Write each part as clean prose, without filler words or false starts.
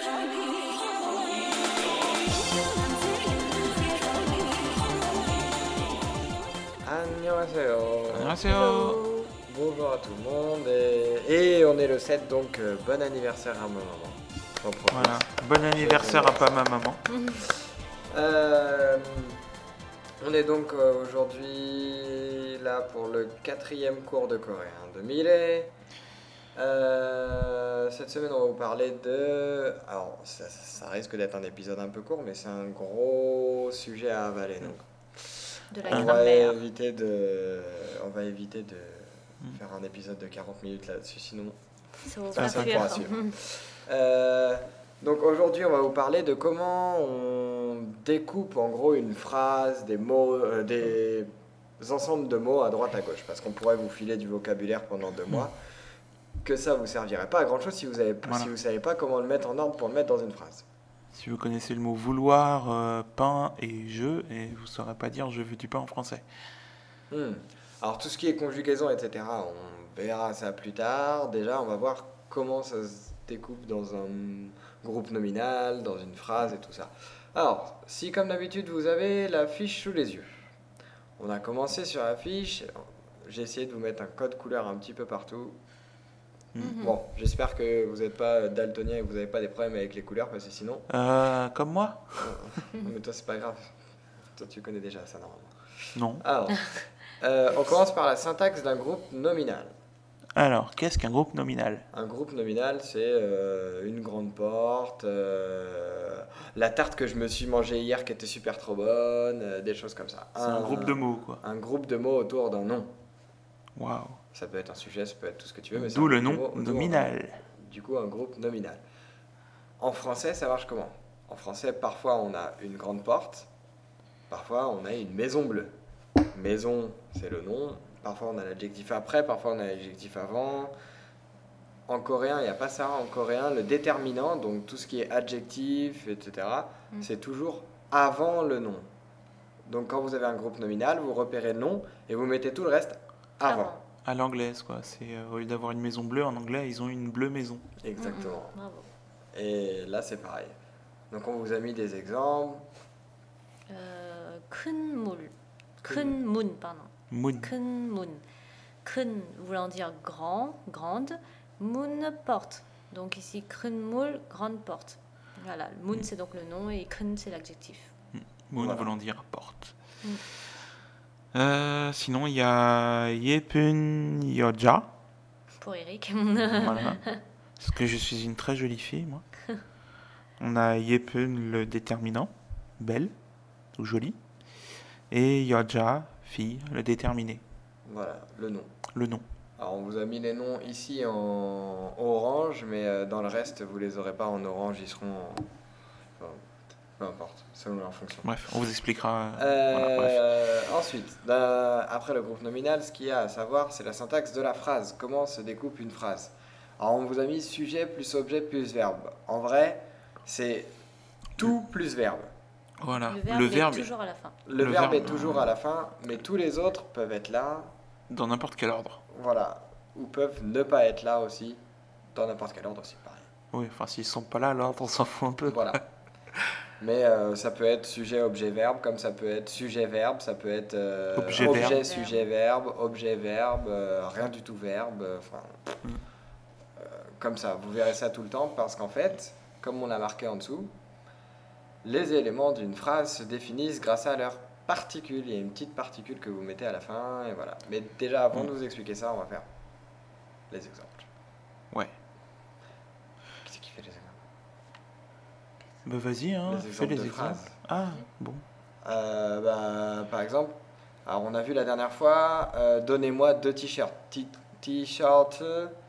안녕하세요. 안녕하세요. Bonjour à tout le monde. Et on est le 7, donc bon anniversaire à ma maman. J'en profite. Voilà. Bon anniversaire à pas ma maman. Euh, on est donc aujourd'hui là pour le 4e cours de coréen de Mireille. Cette semaine, on va vous parler de... Alors, ça risque d'être un épisode un peu court, mais c'est un gros sujet à avaler. Donc, De la on va grammaire. éviter de faire un épisode de 40 minutes là-dessus, sinon Ça vaut ça pas sera cuire. pour à suivre. Donc aujourd'hui, on va vous parler de comment on découpe en gros une phrase, des mots, des ensembles de mots à droite à gauche, parce qu'on pourrait vous filer du vocabulaire pendant 2 mois, que ça vous servirait pas à grand chose si vous savez pas comment le mettre en ordre pour le mettre dans une phrase. Si vous connaissez le mot vouloir, pain et je, et vous ne saurez pas dire je veux du pain en français. Alors tout ce qui est conjugaison, etc., on verra ça plus tard. Déjà, on va voir comment ça se découpe dans un groupe nominal, dans une phrase et tout ça. Alors, si comme d'habitude vous avez la fiche sous les yeux, on a commencé sur la fiche. J'ai essayé de vous mettre un code couleur un petit peu partout. Bon, j'espère que vous n'êtes pas daltonien et que vous n'avez pas des problèmes avec les couleurs, parce que sinon... Comme moi? Mais toi, c'est pas grave. Toi, tu connais déjà ça, normalement. Non. Alors, on commence par la syntaxe d'un groupe nominal. Alors, qu'est-ce qu'un groupe nominal? Un groupe nominal, c'est une grande porte, la tarte que je me suis mangée hier qui était super trop bonne, des choses comme ça. C'est un groupe de mots, quoi. Un groupe de mots autour d'un nom. Waouh. Ça peut être un sujet, ça peut être tout ce que tu veux, mais c'est D'où un le groupe de nom mots autour nominal. du coup, un groupe nominal. En français, ça marche comment? En français, parfois on a une grande porte, parfois on a une maison bleue. Maison, c'est le nom. Parfois on a l'adjectif après, parfois on a l'adjectif avant. En coréen, il n'y a pas ça. En coréen, le déterminant, donc tout ce qui est adjectif, etc., c'est toujours avant le nom. Donc quand vous avez un groupe nominal, vous repérez le nom et vous mettez tout le reste avant. À l'anglaise, quoi. C'est, au lieu d'avoir une maison bleue, en anglais, ils ont une bleue maison. Exactement. Bravo. Et là, c'est pareil. Donc on vous a mis des exemples. 큰 물. 큰 문, pardon. Moon. 큰 문. 큰 voulant dire grand, grande. 문, porte. Donc ici, 큰 물, grande porte. Voilà, 문 c'est donc le nom et 큰 c'est l'adjectif. Moon Voilà. voulant dire porte. Sinon, il y a 예쁜 여자. Pour Eric. Voilà. Parce que je suis une très jolie fille, moi. On a 예쁜, le déterminant, belle ou jolie. Et 여자, fille, le déterminé, Voilà, le nom. le nom. Alors on vous a mis les noms ici en orange, mais dans le reste, vous les aurez pas en orange, ils seront en... Enfin, peu importe, selon leur fonction. Bref, on vous expliquera. Voilà, bref. Ensuite, après le groupe nominal, ce qu'il y a à savoir, c'est la syntaxe de la phrase. Comment se découpe une phrase? Alors, on vous a mis sujet plus objet plus verbe. En vrai, c'est tout plus verbe. Voilà. Le verbe est toujours à la fin. Le Le verbe verbe, est toujours à la fin, mais tous les autres peuvent être là, Dans n'importe quel ordre. voilà, ou peuvent ne pas être là aussi, dans n'importe quel ordre aussi, pareil. Oui, enfin, s'ils sont pas là, l'ordre, on s'en fout un peu. Voilà. Mais ça peut être sujet, objet, verbe, comme ça peut être sujet, verbe, ça peut être Objet, objet, verbe. sujet, verbe, objet, verbe, rien du tout, verbe, enfin, comme ça. Vous verrez ça tout le temps parce qu'en fait, comme on l'a marqué en dessous, les éléments d'une phrase se définissent grâce à leurs particules. Il y a une petite particule que vous mettez à la fin, et voilà. Mais déjà, avant de vous expliquer ça, on va faire les exemples. Ouais. Qui c'est qui fait les exemples? Bah vas-y, hein, Les fais exemples les de exemples. phrases. Ah, bon. Par exemple, alors on a vu la dernière fois, donnez-moi 2 t-shirts. T-shirt,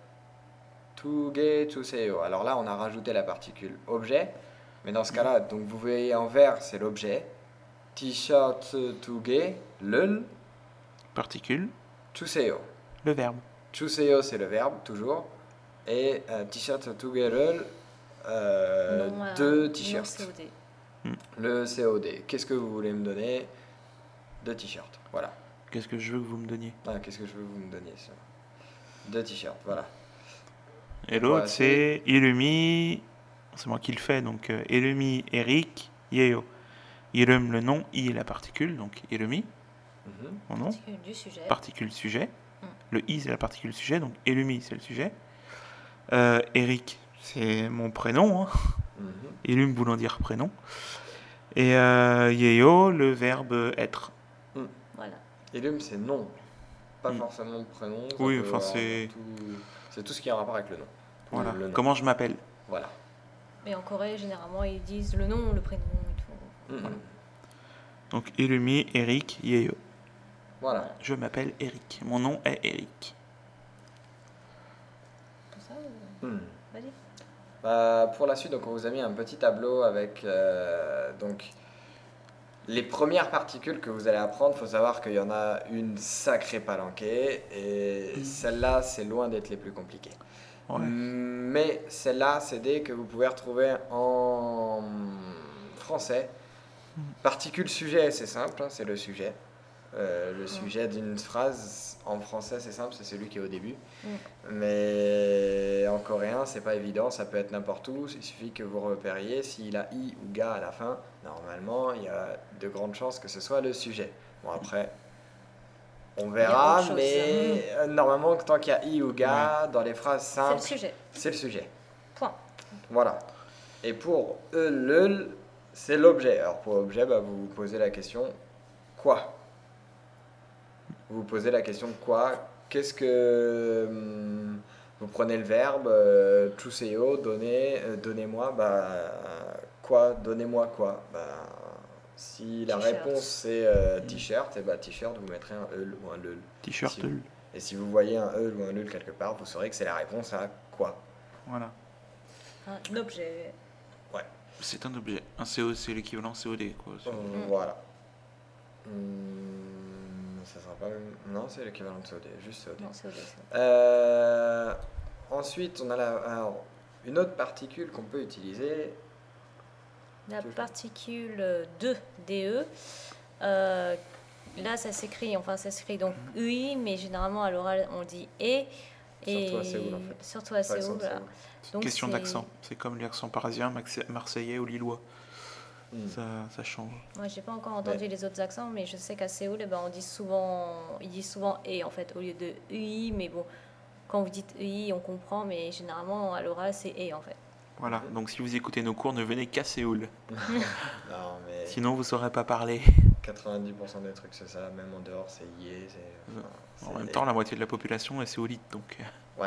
tuge, tuseo. Alors là, on a rajouté la particule objet, mais dans ce cas-là, donc vous voyez en vert, c'est l'objet. T-shirt, tuge, le, Particule, tuseo. le verbe. Tuseo, c'est le verbe, toujours. Et t-shirt, tuge, le, Non, 2 non t-shirts. COD. Le COD. Qu'est-ce que vous voulez me donner? 2 t-shirts, voilà. Qu'est-ce que je veux que vous me donniez? Ah, qu'est-ce que je veux que vous me donniez ça? 2 t-shirts, voilà. Et l'autre, Ouais, c'est Illumi c'est moi qui le fais. Donc, Irumi, Eric, Yeo. Irum, le nom, I est la particule, donc Irumi, Mhm. mon nom, Particule du sujet. particule sujet. Mm. Le I, c'est la particule sujet, donc Irumi, c'est le sujet. Eric, c'est mon prénom. Hein. Mhm. Irum voulant dire prénom. Et Yeo, le verbe être. Voilà. Ilum, c'est nom, pas Mm. forcément prénom. ça Oui, peut enfin, avoir c'est- c'est tout ce qui a un rapport avec le nom. Voilà. Le nom. Comment je m'appelle. Voilà. Mais en Corée, généralement, ils disent le nom, le prénom et tout. Mhm. Donc Irumi, Eric, Yeo. Voilà. Je m'appelle Eric. Mon nom est Eric. Tout ça, Mhm. vas-y. Pour la suite, donc, on vous a mis un petit tableau avec donc, les premières particules que vous allez apprendre. Il faut savoir qu'il y en a une sacrée palanquée et celles-là, c'est loin d'être les plus compliquées. Ouais. Mais celles-là, c'est des que vous pouvez retrouver en français. Particule sujet, c'est simple, hein, c'est le sujet. Le sujet d'une phrase en français, c'est simple, c'est celui qui est au début. Mais en coréen, c'est pas évident, ça peut être n'importe où. Il suffit que vous repériez s'il a i ou ga à la fin. Normalement, il y a de grandes chances que ce soit le sujet. Bon, après, on Il y a verra, autre chose. mais normalement, tant qu'il y a i ou ga dans les phrases C'est le simples, sujet. c'est le sujet. Point. Voilà. Et pour le, c'est l'objet. Alors pour l'objet, vous vous posez la question quoi. Vous vous posez la question quoi. Qu'est-ce que vous prenez le verbe chuseo, donner, donnez-moi, quoi, donnez-moi quoi. Si la T-shirt. réponse c'est t-shirt, et t-shirt vous mettrez un eul ou un leul. T-shirt. Si- Et si vous voyez un eul ou un leul quelque part, vous saurez que c'est la réponse à quoi. Voilà. Un objet. C'est un objet. Un CO, c'est l'équivalent COD. Quoi. Voilà. Ça sera pas même. Non, c'est l'équivalent de COD, juste COD. Non, c'est objet. c'est Ensuite, on a alors, une autre particule qu'on peut utiliser. La Tu veux particule 2, DE. Là, ça s'écrit donc UI, mais généralement à l'oral, on dit et. Surtout à Séoul, en fait. Surtout à Par Séoul. exemple, Voilà. Séoul. Donc, Question c'est- d'accent. C'est comme l'accent parisien, marseillais ou lillois. Ça change. Moi, j'ai pas encore entendu les autres accents, mais je sais qu'à Séoul, on dit souvent, ils disent souvent et en fait au lieu de UI, mais bon, quand vous dites UI, on comprend, mais généralement à l'oral, c'est et en fait. Voilà. Donc si vous écoutez nos cours, ne venez qu'à Séoul. Non, mais Sinon, vous saurez pas parler. 90% des trucs, c'est ça. Même en dehors, c'est yé. En même temps, la moitié de la population est séoulite, donc. Ouais.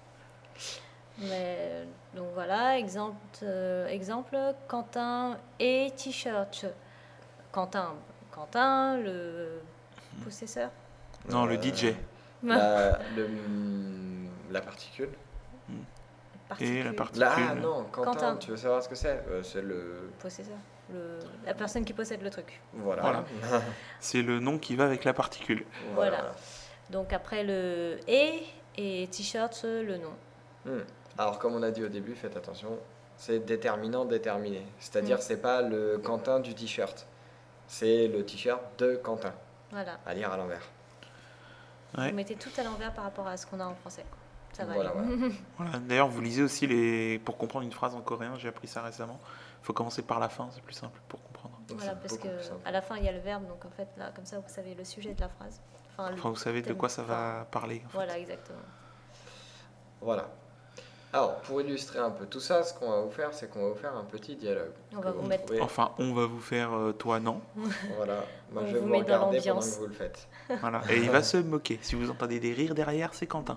Mais donc voilà, exemple, Quentin et t-shirt. Quentin, le possesseur. Non, le DJ. La particule. Et la Particule. particule. Là, non, Quentin, Quentin. tu veux savoir ce que c'est? C'est le. Possesseur. La personne qui possède le truc. Voilà. C'est le nom qui va avec la particule. Voilà. Donc après le et t-shirt, le nom. Alors, comme on a dit au début, faites attention, c'est déterminant déterminé. C'est-à-dire, c'est pas le Quentin du t-shirt, c'est le t-shirt de Quentin, Voilà. à lire à l'envers. Ouais. Vous mettez tout à l'envers par rapport à ce qu'on a en français. Ça va Voilà, aller. Voilà. D'ailleurs, vous lisez aussi les. Pour comprendre une phrase en coréen, j'ai appris ça récemment. Il faut commencer par la fin, c'est plus simple pour comprendre. Donc, Voilà, c'est parce beaucoup plus simple. que à la fin il y a le verbe, donc en fait là, comme ça vous savez le sujet de la phrase. Enfin, Enfin, vous savez de quoi ça va parler. En fait. Voilà, exactement. Voilà. Alors, pour illustrer un peu tout ça, ce qu'on va vous faire, c'est qu'on va vous faire un petit dialogue. On va que vous mettre- trouvez- Enfin, on va vous faire toi non. Voilà. Moi, On je vais vous vous met dans regarder pendant l'ambiance. que vous le faites. Voilà. Et il va se moquer. Si vous entendez des rires derrière, c'est Quentin.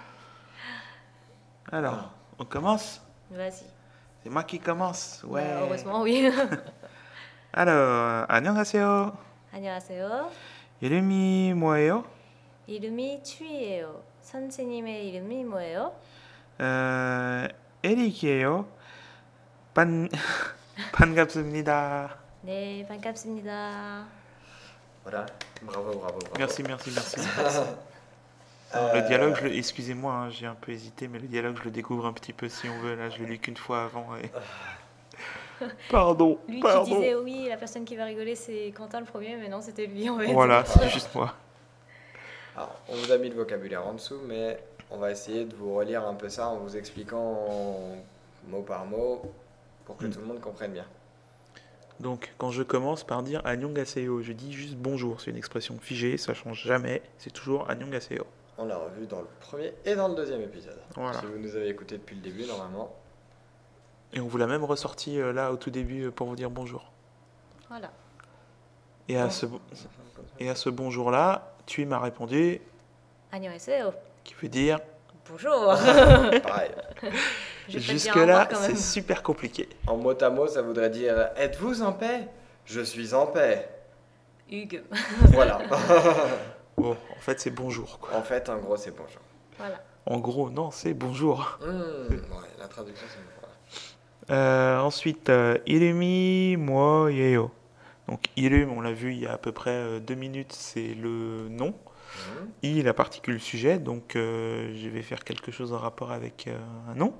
Alors, on commence. Vas-y. C'est moi qui commence. Ouais. Bah, heureusement, oui. Alors, 안녕하세요. 안녕하세요. 이름이 뭐예요? 이름이 추이예요. 선생님의 이름이 뭐예요? 에릭이에요. 반갑습니다. 네, 반갑습니다. Voilà. Bravo, bravo, bravo. Merci. Alors, le dialogue, excusez-moi, hein, j'ai un peu hésité, mais le dialogue, je le découvre un petit peu si on veut. Là, je l'ai lu qu'une fois avant. Et... Pardon. Lui qui disait oui, la personne qui va rigoler c'est Quentin le premier, mais non, c'était lui en fait. Voilà, c'est juste moi. Alors, on vous a mis le vocabulaire en dessous, mais on va essayer de vous relire un peu ça en vous expliquant mot par mot pour que tout le monde comprenne bien. Donc, quand je commence par dire annyeonghaseyo, je dis juste bonjour. C'est une expression figée, ça change jamais. C'est toujours annyeonghaseyo. On l'a revu dans le premier et dans le deuxième épisode. Voilà. Si vous nous avez écouté depuis le début, normalement. Et on vous l'a même ressorti là au tout début pour vous dire bonjour. Voilà. Et à ce bonjour-là, tu m'as répondu, 안녕하세요. qui veut dire Bonjour. Pareil. Je vais te dire au jusque-là, revoir quand même. c'est super compliqué. En mot à mot, ça voudrait dire êtes-vous en paix? Je suis en paix. Hugues. Voilà. Bon, en fait, c'est bonjour, quoi. En fait, en gros, c'est bonjour. Voilà. En gros, non, c'est bonjour. Ouais, la traduction, c'est voilà. Ensuite, irumi mo yeyo. Donc, irum, on l'a vu il y a à peu près 2 minutes, c'est le nom. I, la particule sujet, donc je vais faire quelque chose en rapport avec un nom.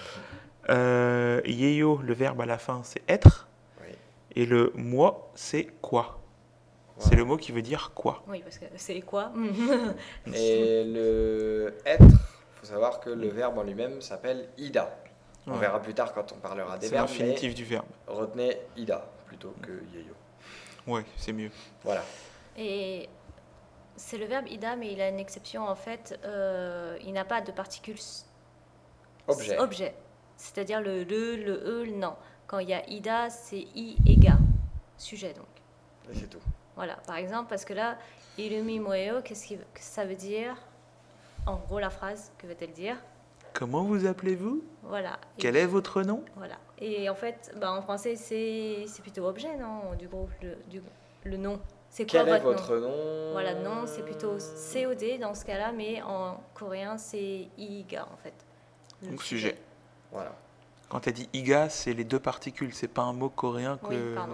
Yeyo, le verbe à la fin, c'est être. Oui. Et le moi, c'est quoi. Voilà. C'est le mot qui veut dire quoi. Oui, parce que c'est quoi? Et le être, il faut savoir que le verbe en lui-même s'appelle ida. On Ouais. verra plus tard quand on parlera des C'est verbes, l'infinitif du verbe. mais retenez ida plutôt que yeyo. Ouais, c'est mieux. Voilà. Et c'est le verbe ida, mais il a une exception en fait. Il n'a pas de particules Objet. C'est-à-dire le le non. Quand il y a ida, c'est i et ga. Sujet donc. Et c'est tout. Voilà. Par exemple, parce que là, irumi moeo, qu'est-ce que ça veut dire? En gros, la phrase, que veut-elle dire? Comment vous appelez-vous? Voilà. Quel est votre nom? Voilà. Et en fait, en français, c'est plutôt objet, non? Du groupe, le nom. C'est quoi Quel est votre votre nom? nom? Voilà, nom, c'est plutôt COD dans ce cas-là, mais en coréen, c'est iga en fait. Le Donc sujet. Voilà. Quand tu as dit iga, c'est les deux particules, c'est pas un mot coréen que... Oui, pardon.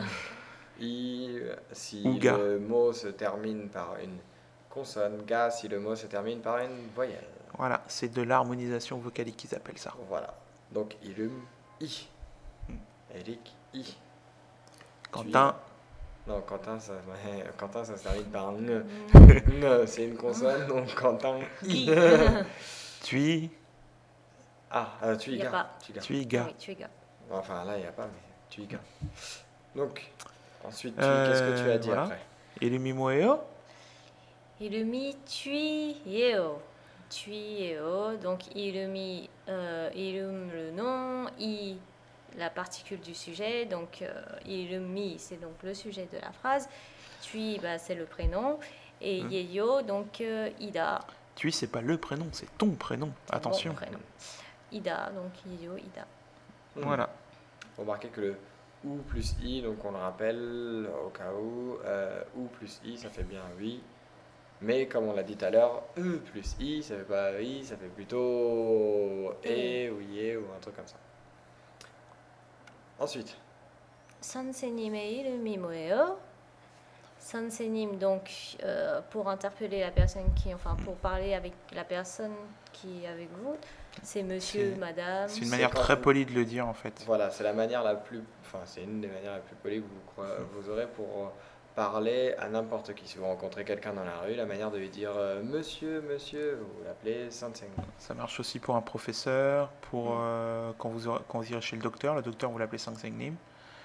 Si Ou ga. le mot se termine par une consonne, ga si le mot se termine par une voyelle. Voilà, c'est de l'harmonisation vocalique qu'ils appellent ça. Voilà. Donc ilum, i. Eric, i. Quentin, Non, Quentin, ça se termine par un ne. Ne, c'est une consonne, donc Quentin, i. tu, Tu Il y a iga. pas. Tu iga. tu es gars. Oui, tu es ga. Enfin, là, il n'y a pas, mais tu iga. Donc, ensuite, qu'est-ce que tu as dit voilà. après? Ilumimoeo, Ilumi tui yeo. Tui yeo. Donc ilumi, ilum le nom, i la particule du sujet. Donc ilumi, c'est donc le sujet de la phrase. Tui, c'est le prénom. Et yeo, donc ida. tu c'est pas le prénom, c'est ton prénom. Attention. Bon prénom. Ida, donc yeo, ida. Voilà. Remarquez que le ou plus i, donc on le rappelle au cas où, ou plus i, ça fait bien oui. Mais comme on l'a dit tout à l'heure, e plus i, ça fait pas i, ça fait plutôt e ou ye ou un truc comme ça. Ensuite, 선생님의 이름이 뭐예요? 선생님, donc pour interpeller la personne pour parler avec la personne qui est avec vous, c'est monsieur, C'est- madame. C'est une C'est manière quand très vous- polie de le dire en fait. voilà, c'est la manière la plus, c'est une des manières les plus polies que vous aurez pour parler à n'importe qui. Si vous rencontrez quelqu'un dans la rue, la manière de lui dire monsieur, monsieur, vous l'appelez Sanseng. Ça marche aussi pour un professeur, pour quand vous irez chez le docteur vous l'appelez Sangsengnim.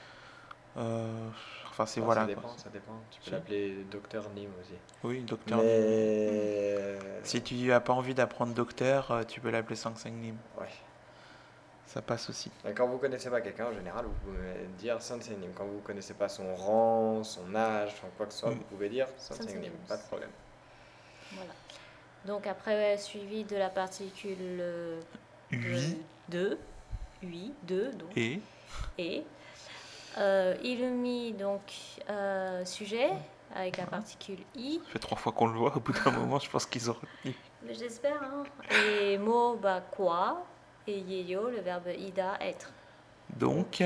Enfin c'est voilà. Ça quoi. dépend. Tu peux Si. l'appeler docteur Nim aussi. Oui, docteur. Nim. Mais Si tu n'as pas envie d'apprendre docteur, tu peux l'appeler Sangsengnim. ouais. Ça passe aussi. Et quand vous connaissez pas quelqu'un, en général, vous pouvez dire Sanseng-nim. Quand vous connaissez pas son rang, son âge, enfin, quoi que ce soit, vous pouvez dire Sanseng-nim. Sanseng-nim. Pas de problème. Voilà. Donc après, suivi de la particule Oui. de, oui, de, donc, Et et. Ilumi, donc sujet, avec la particule i. ça fait 3 fois qu'on le voit, au bout d'un moment je pense qu'ils ont retenu. Mais j'espère, hein. Et mot, quoi. Et yeyo, le verbe ida, être. Donc,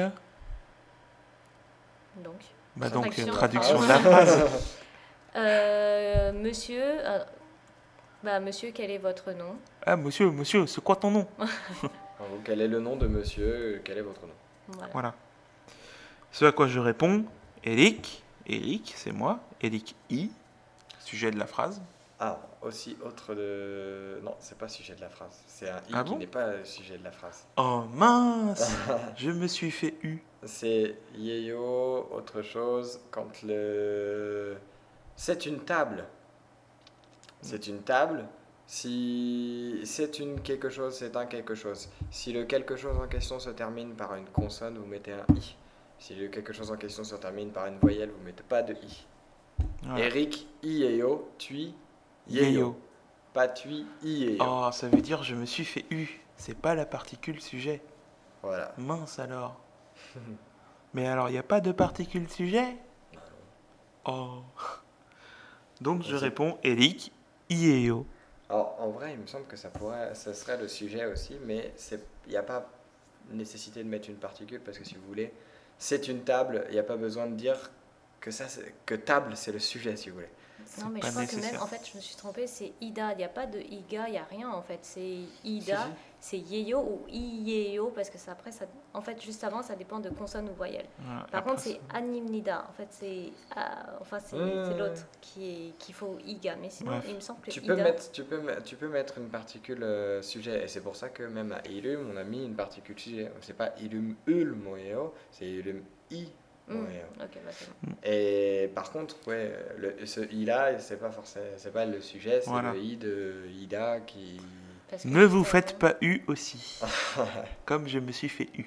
Donc. traduction de la phrase. Monsieur, monsieur, quel est votre nom? Ah monsieur, c'est quoi ton nom? Alors, quel est le nom de monsieur? Quel est votre nom? Voilà. Voilà. Ce à quoi je réponds, Eric, c'est moi, Eric I, sujet de la phrase. Ah, aussi autre de... Non, c'est pas sujet de la phrase. C'est un i Ah qui bon? n'est pas le sujet de la phrase. Oh mince! Je me suis fait eu. C'est yeyo, autre chose, quand le... C'est une table. C'est une table. Si c'est une quelque chose, c'est un quelque chose. Si le quelque chose en question se termine par une consonne, vous mettez un i. Si le quelque chose en question se termine par une voyelle, vous mettez pas de i. Voilà. Eric, yeyo, tui, yeyo. Yeyo. Pas tui, yeyo. Oh, ça veut dire je me suis fait eu. C'est pas la particule sujet. Voilà. Mince alors. Mais alors, il n'y a pas de particule sujet? Oh. Donc je C'est- réponds Eric, Ieo. Alors, en vrai, il me semble que ça serait le sujet aussi, mais il n'y a pas nécessité de mettre une particule parce que si vous voulez, c'est une table. Il n'y a pas besoin de dire que table c'est le sujet si vous voulez. Non, mais pas je crois que même, nécessaire. en fait, je me suis trompée, c'est Ida. Il n'y a pas de Iga, il n'y a rien, en fait. C'est Ida, Si, si. c'est Yeyo ou Iyeyo, parce que ça, après, ça, en fait, juste avant, ça dépend de consonne ou voyelle. Voilà. Par Après, contre, c'est Animnida. En fait, c'est c'est l'autre qu'il faut Iga. Mais sinon, Bref. il me semble que Tu peux, Ida... tu peux mettre une particule sujet, et c'est pour ça que même à ilum, on a mis une particule sujet. C'est pas ilum ul moeo, c'est ilum i moeo. Ok, bah, c'est bon. Et par contre, ouais, ce i là, c'est pas forcément, c'est pas le sujet, c'est Voilà. le i de Ida qui. Parce que Ne vous juste faites avant- pas eu aussi. Comme je me suis fait eu.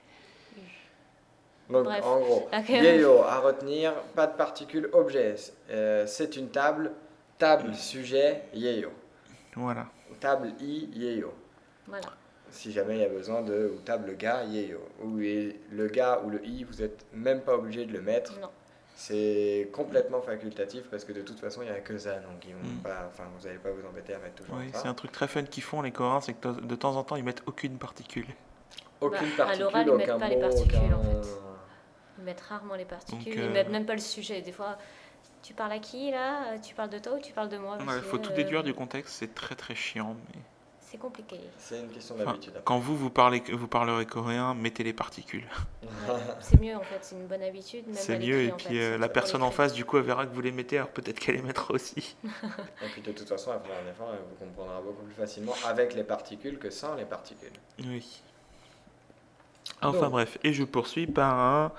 Donc Bref. en gros, Ok. yeyo à retenir, pas de particule objet. C'est une table, table sujet, yeyo. Voilà. Table i, yeyo. Voilà. Si jamais il y a besoin de, ou table gars, yeyo. Ou le gars ou le i, vous n'êtes même pas obligé de le mettre. Non. C'est complètement facultatif parce que de toute façon, il n'y a que ça. Donc ils vont Mm. pas, enfin, vous n'allez pas vous embêter à mettre toujours Oui, ça. c'est un truc très fun qu'ils font les Coréens, c'est que de temps en temps ils mettent aucune particule. Aucune Bah, à particule, l'oral, ils mettent aucun pas les mot, particules, aucun... en fait. Ils mettent rarement les particules, Donc, ils mettent même pas le sujet. Des fois, tu parles à qui là? Tu parles de toi ou tu parles de moi? Il Parce faut que, tout déduire du contexte, c'est très très chiant. Mais... C'est compliqué. C'est une question Enfin, d'habitude. quand vous parlerez coréen, mettez les particules. Ouais, c'est mieux en fait, c'est une bonne habitude. Même C'est à mieux, l'écrit, et en puis fait, la surtout personne pour en l'écrit. face, du coup, elle verra que vous les mettez, alors peut-être qu'elle les mettra aussi. Et puis de toute façon, après un effort, vous comprendrez beaucoup plus facilement avec les particules que sans les particules. Oui. Enfin Donc. bref, et je poursuis par un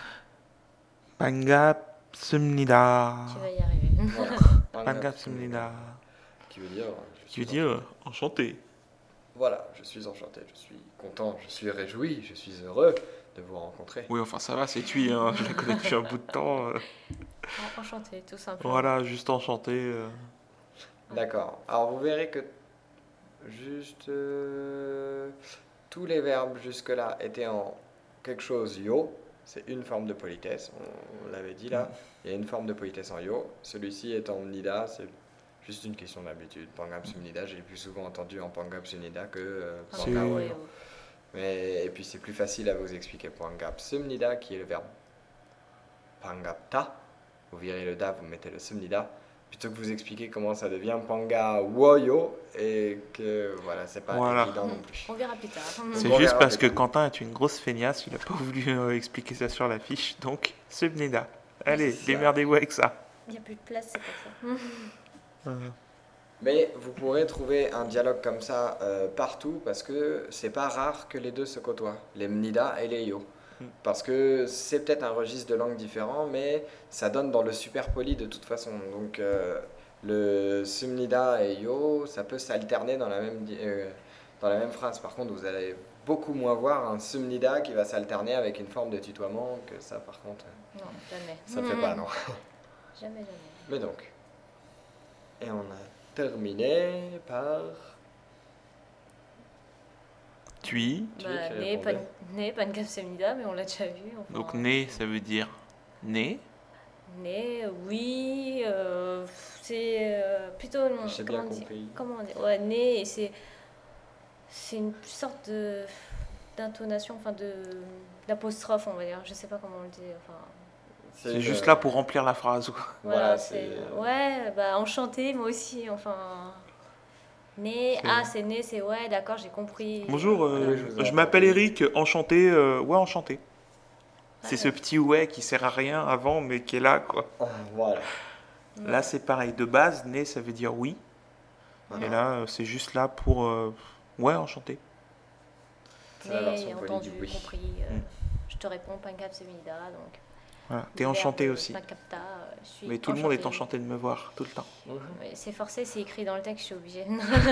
반갑습니다. Tu vas y arriver. Voilà. 반갑습니다. Qui veut dire, Qui veut dire enchanté. Voilà, je suis enchanté, je suis content, je suis réjoui, je suis heureux de vous rencontrer. Oui, enfin ça va, c'est Tui, hein. Je la connais depuis un bout de temps. Enchanté, tout simplement. Voilà, juste enchanté. D'accord. Alors vous verrez que juste tous les verbes jusque-là étaient en quelque chose yo. C'est une forme de politesse, on l'avait dit là. Il y a une forme de politesse en yo. Celui-ci est en nida, c'est juste une question d'habitude. Pangam sumnida, j'ai plus souvent entendu en pangam sumnida que Enfin, C'est- pangam ouais, yo. ouais. Mais, et puis c'est plus facile à vous expliquer pangap sumnida qui est le verbe pangapta. Vous virez le da, vous mettez le sumnida. Plutôt que vous expliquer comment ça devient panga woyo et que voilà, c'est pas Voilà. évident non plus. On verra plus tard. C'est Bon, juste on parce que verra. Quentin est une grosse feignasse, il n'a pas voulu expliquer ça sur la fiche, donc Subneda. Allez, C'est ça. démerdez-vous avec ça. Il n'y a plus de place, c'est pour ça. Mais vous pourrez trouver un dialogue comme ça partout parce que c'est pas rare que les deux se côtoient, les mnida et les yo. Parce que c'est peut-être un registre de langue différent, mais ça donne dans le super poli de toute façon. Donc le sumnida et yo, ça peut s'alterner dans dans la même phrase. Par contre, vous allez beaucoup moins voir un sumnida qui va s'alterner avec une forme de tutoiement que ça, par contre, Non, jamais. ça ne fait pas, non. Jamais, jamais. Mais donc, et on a terminé par... Tui, Qui Bah, est qui né, répondait né, pas une capsemida, mais on l'a déjà vu. Enfin, donc né, ça veut dire né. né, oui, c'est plutôt non. J'ai bien comment dire- compris. Comment dire? Ouais, né, et c'est une sorte d'intonation, enfin d'apostrophe, on va dire. Je sais pas comment on le dit. Enfin, C'est juste là pour remplir la phrase, quoi. voilà, Voilà, c'est c'est- ouais, bah enchanté, moi aussi. Enfin, né, C'est- ah c'est né, c'est ouais, d'accord, j'ai compris. Bonjour, Oui, je vous ai je m'appelle entendu. Eric, enchanté, ouais, enchanté. C'est Ouais. ce petit ouais qui sert à rien avant, mais qui est là, quoi. Voilà. Là, c'est pareil. De base, né, ça veut dire oui. Voilà. Et là, c'est juste là pour... ouais, enchanté. C'est la Mais version polie entendu, du oui. compris. Mm. Je te réponds Pankap Semida, donc. Voilà. T'es le enchanté verbe aussi. Pankapta, je suis Mais tout le monde est enchanté de me voir, tout le temps. Mais c'est forcé, c'est écrit dans le texte, je suis obligée.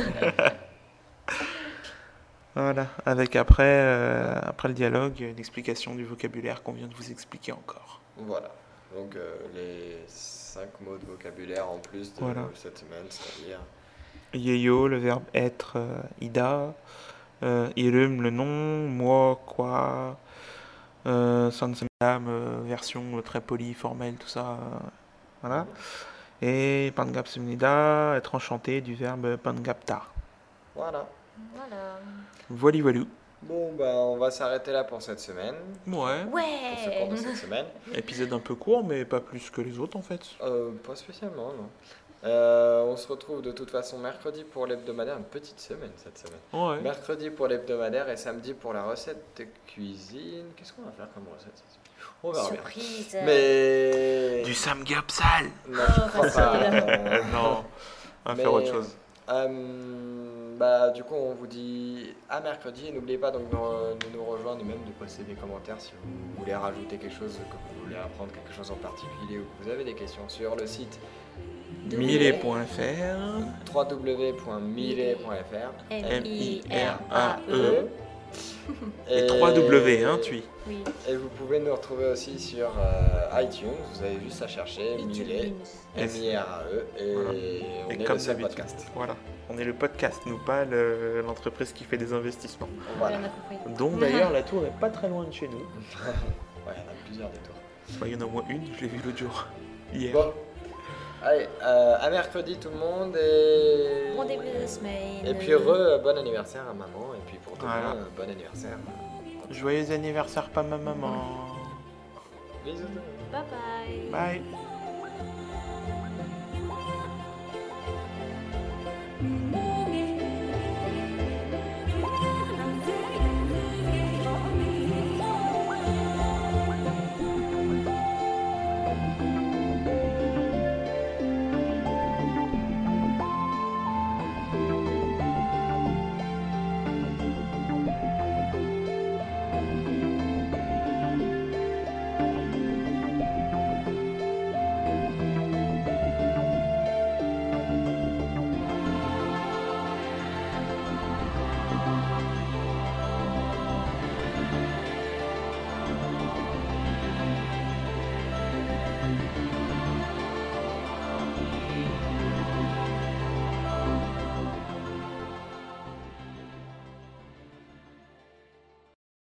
Voilà. Avec après le dialogue, une explication du vocabulaire qu'on vient de vous expliquer encore. Voilà. Donc les 5 mots de vocabulaire en plus de Voilà. cette semaine, c'est-à-dire Yeyo, le verbe être, ida. Irum, le nom. Moi, quoi. Sansemdam, version très polie, formelle, tout ça. Voilà. Et Pangap Semnida, être enchanté du verbe Pangapta. voilà. Voilà. Voilà, voilà. Bon, ben on va s'arrêter là pour cette semaine. Ouais. Pour ce cours de Ouais. cette semaine. Épisode un peu court, mais pas plus que les autres en fait. Pas spécialement, non. On se retrouve de toute façon mercredi pour l'hebdomadaire, une petite semaine cette semaine. Ouais. Mercredi pour l'hebdomadaire et samedi pour la recette de cuisine. Qu'est-ce qu'on va faire comme recette cette semaine? On verra bien. Surprise. Mais. Du samgyeopsal. Non, je crois pas. Non, on va Mais, faire autre chose. Bah, du coup, on vous dit à mercredi. Et n'oubliez pas donc de nous rejoindre et même de poster des commentaires si vous voulez rajouter quelque chose, que vous voulez apprendre quelque chose en particulier ou que vous avez des questions sur le site Mille.fr. www.mille.fr. M-I-R-A-E. Et 3 W, hein, tu y. Oui. Et vous pouvez nous retrouver aussi sur iTunes. Vous avez juste à chercher Mille, M-I-R-A-E, et Voilà. on Et est comme le seul d'habitude. podcast. Voilà. On est le podcast, nous pas l'entreprise qui fait des investissements. Voilà. On a compris. Donc d'ailleurs, la tour est pas très loin de chez nous. Ouais, il y en a plusieurs détours. Enfin, il y en a au moins une, je l'ai vue l'autre jour. Hier. Bon, allez, à mercredi tout le monde et. Bon début de semaine. Et puis bon anniversaire à maman, et puis pour demain, Voilà. bon anniversaire. Joyeux anniversaire, pas ma maman. Bisous. Bye bye. Bye.